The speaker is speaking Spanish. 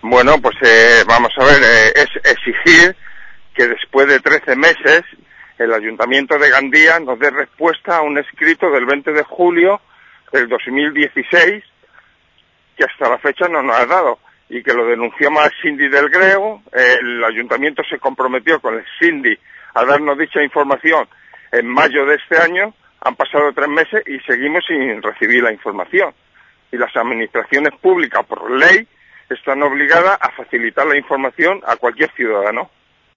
Bueno, pues vamos a ver, es exigir que después de 13 meses el Ayuntamiento de Gandía nos dé respuesta a un escrito del 20 de julio del 2016 que hasta la fecha no nos ha dado y que lo denunciamos al Síndic del Grego. El Ayuntamiento se comprometió con el Síndic a darnos dicha información en mayo de este año. Han pasado 3 meses y seguimos sin recibir la información. Y las administraciones públicas, por ley, están obligadas a facilitar la información a cualquier ciudadano.